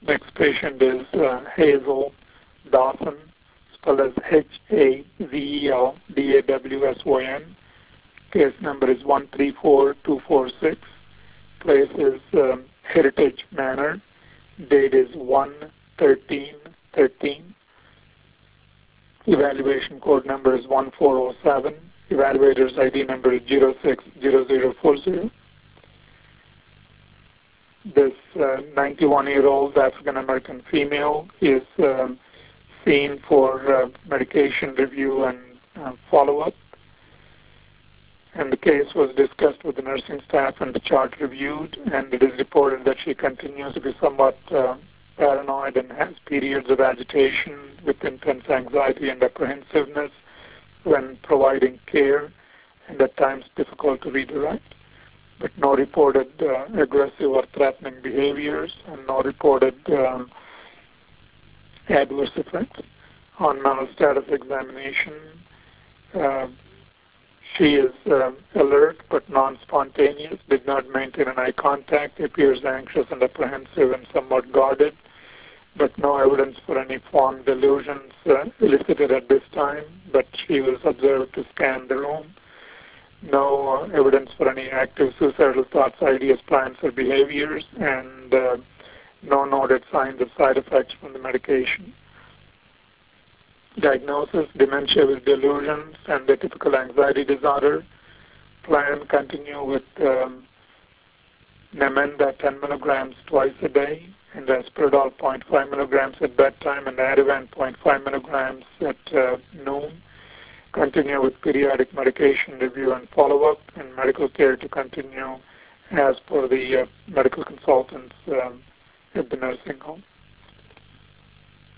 Next patient is Hazel Dawson, spelled as HAZELDAWSON. Case number is 134246. Place is Heritage Manor. Date is 1/13/13. Evaluation code number is 1407. Evaluator's ID number is 060040. This 91-year-old African-American female is seen for medication review and follow-up. And the case was discussed with the nursing staff and the chart reviewed, and it is reported that she continues to be somewhat paranoid and has periods of agitation with intense anxiety and apprehensiveness when providing care, and at times difficult to redirect, but no reported aggressive or threatening behaviors and no reported adverse effects. On mental status examination, she is alert but non-spontaneous, did not maintain an eye contact, appears anxious and apprehensive and somewhat guarded, but no evidence for any formed delusions elicited at this time, but she was observed to scan the room. No evidence for any active suicidal thoughts, ideas, plans, or behaviors, and no noted signs of side effects from the medication. Diagnosis: dementia with delusions and the typical anxiety disorder. Plan: continue with Namenda 10 milligrams twice a day, and Risperidol 0.5 milligrams at bedtime, and Ativan 0.5 milligrams at noon. Continue with periodic medication review and follow-up, and medical care to continue as per the medical consultants at the nursing home.